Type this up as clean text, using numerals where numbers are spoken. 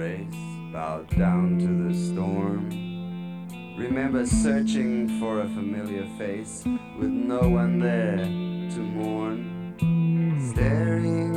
race, bowed down to the storm. Remember searching for a familiar face with no one there to mourn, staring